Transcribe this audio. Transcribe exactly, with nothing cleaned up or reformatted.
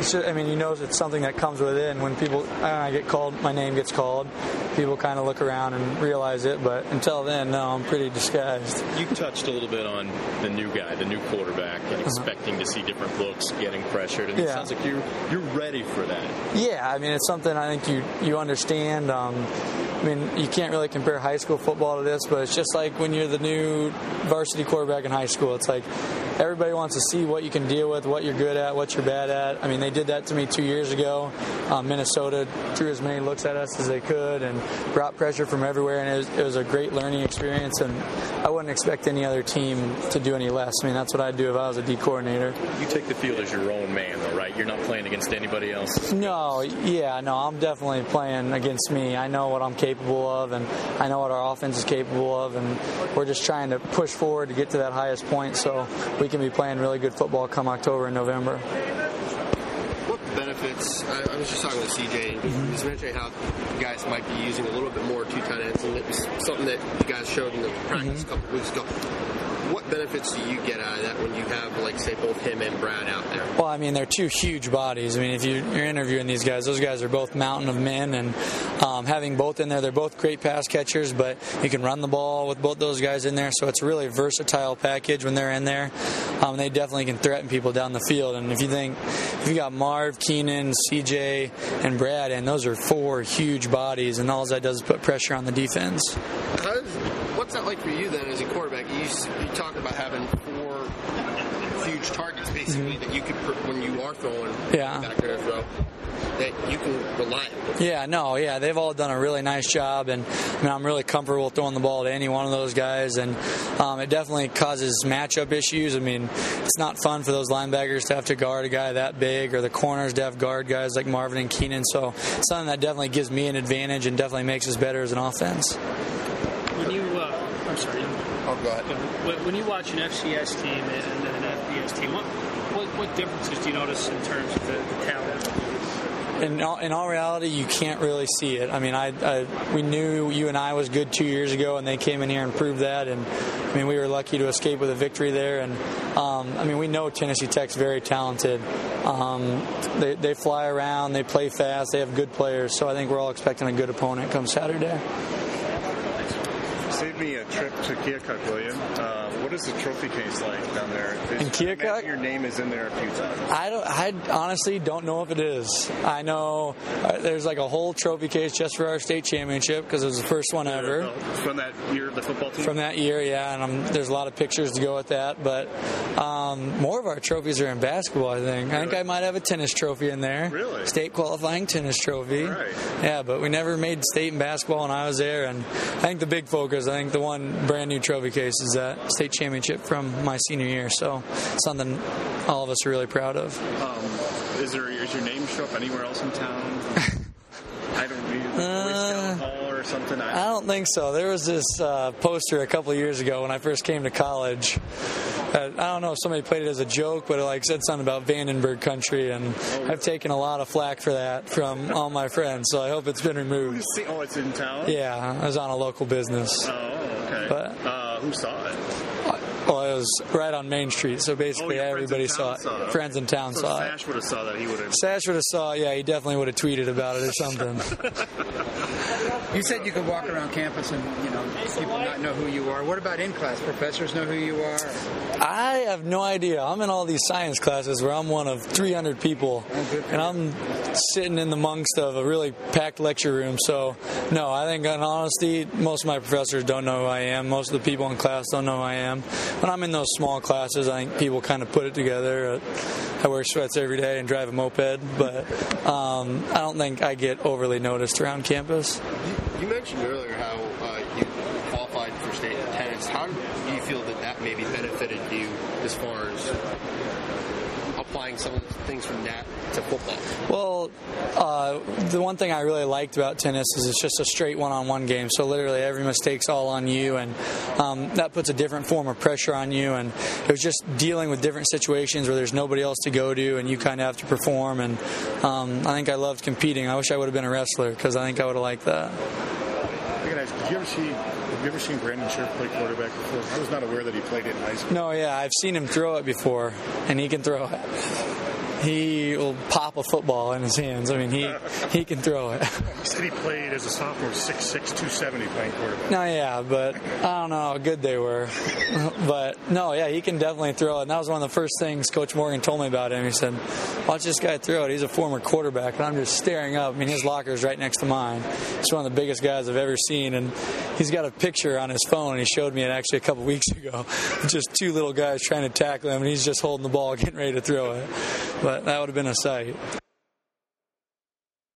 it's just, I mean, you know, it's something that comes within. When people, I get called, my name gets called, people kind of look around and realize it. But until then, no, I'm pretty disguised. You touched a little bit on the new guy, the new quarterback, and uh-huh. expecting to see different looks, getting pressured, and yeah. it sounds like you're you're ready for that. Yeah, I mean, it's something I think you you understand. Um, I mean, you can't really compare high school football to this, but it's just like when you're the new varsity quarterback in high school. It's like everybody wants to see what you can deal with, what you're good at, what you're bad at. I mean, they did that to me two years ago. Um, Minnesota threw as many looks at us as they could and brought pressure from everywhere, and it was, it was a great learning experience, and I wouldn't expect any other team to do any less. I mean, that's what I'd do if I was a D coordinator. You take the field as your own man, though, right? You're not playing against anybody else? No, yeah, no, I'm definitely playing against me. I know what I'm capable of, and I know what our offense is capable of, and we're just trying to push forward to get to that highest point so we can be playing really good football come October and November. What benefits, I, I was just talking with C J, mm-hmm. he was mentioning how you guys might be using a little bit more two tight ends, and it was something that you guys showed in the practice mm-hmm. a couple weeks ago. What benefits do you get out of that when you have, like, say, both him and Brad out there? Well, I mean, they're two huge bodies. I mean, if you're interviewing these guys, those guys are both mountain of men, and um, having both in there, they're both great pass catchers, but you can run the ball with both those guys in there, so it's a really versatile package when they're in there. Um, they definitely can threaten people down the field, and if you think, if you got Marv, Keenan, C J, and Brad, and those are four huge bodies, and all that does is put pressure on the defense. How does, what's that like for you, then, as a quarterback? You, you talk about having four huge targets, basically, mm-hmm. that you could, when you are throwing yeah. back there to throw, that you can rely on. Yeah, no, yeah, they've all done a really nice job, and I mean, I'm really comfortable throwing the ball to any one of those guys, and um, it definitely causes matchup issues. I mean, it's not fun for those linebackers to have to guard a guy that big, or the corners to have guard guys like Marvin and Keenan, so it's something that definitely gives me an advantage and definitely makes us better as an offense. When you, uh, I'm sorry. Oh, go ahead. When you watch an F C S team and then an F B S team, what, what, what differences do you notice in terms of the, the talent? In all, in all reality, you can't really see it. I mean, I, I we knew U N I was good two years ago, and they came in here and proved that. And I mean, we were lucky to escape with a victory there. And um, I mean, we know Tennessee Tech's very talented. Um, they they fly around, they play fast, they have good players. So I think we're all expecting a good opponent come Saturday. Save me a trip to Keokuk, will you? Uh, what is the trophy case like down there? In Keokuk? Your name is in there a few times. I don't. I honestly don't know if it is. I know uh, there's like a whole trophy case just for our state championship because it was the first one ever. From that year, the football team? From that year, yeah. And um, there's a lot of pictures to go with that. But um, more of our trophies are in basketball, I think. Really? I think I might have a tennis trophy in there. Really? State qualifying tennis trophy. Right. Yeah, but we never made state in basketball when I was there. And I think the big focus, I think the one brand new trophy case is that state championship from my senior year. So something all of us are really proud of. Um, is there is your name show up anywhere else in town? I don't know, uh, Hall or something. I, I don't think so. There was this uh, poster a couple of years ago when I first came to college. Uh, I don't know if somebody played it as a joke, but it like said something about Vandenberg country, and oh, I've taken a lot of flack for that from all my friends. So I hope it's been removed. Oh, it's in town? Yeah, I was on a local business. Oh, okay. But uh, who saw it? Well, it was right on Main Street, so basically oh, everybody saw it. saw it. Friends in town so saw Sash it. Sash would have saw that. He would have. Sash would have saw it. Yeah, he definitely would have tweeted about it or something. You said you could walk around campus and, you know, people not know who you are. What about in class? Professors know who you are? I have no idea. I'm in all these science classes where I'm one of three hundred people, and I'm sitting in the amongst of a really packed lecture room. So, no, I think in honesty, most of my professors don't know who I am. Most of the people in class don't know who I am. When I'm in those small classes, I think people kind of put it together. I wear sweats every day and drive a moped, but um, I don't think I get overly noticed around campus. You mentioned earlier how uh, you qualified for state tennis. How do you feel that that maybe benefited you as far as applying some of the things from that to football? Well, uh, the one thing I really liked about tennis is it's just a straight one-on-one game. So literally every mistake's all on you, and um, that puts a different form of pressure on you. And it was just dealing with different situations where there's nobody else to go to, and you kind of have to perform. And um, I think I loved competing. I wish I would have been a wrestler because I think I would have liked that. Did you ever see? Have you ever seen Brandon Scherff play quarterback before? I was not aware that he played it in high school. No, yeah, I've seen him throw it before, and he can throw it. he will pop a football in his hands. I mean, he he can throw it. You said he played as a sophomore, six six, two seventy, playing quarterback. No, yeah, but I don't know how good they were. But, no, yeah, he can definitely throw it. And that was one of the first things Coach Morgan told me about him. He said, watch this guy throw it. He's a former quarterback. And I'm just staring up. I mean, his locker is right next to mine. He's one of the biggest guys I've ever seen. And he's got a picture on his phone, and he showed me it actually a couple weeks ago. Just two little guys trying to tackle him, and he's just holding the ball, getting ready to throw it. But that would have been a sight.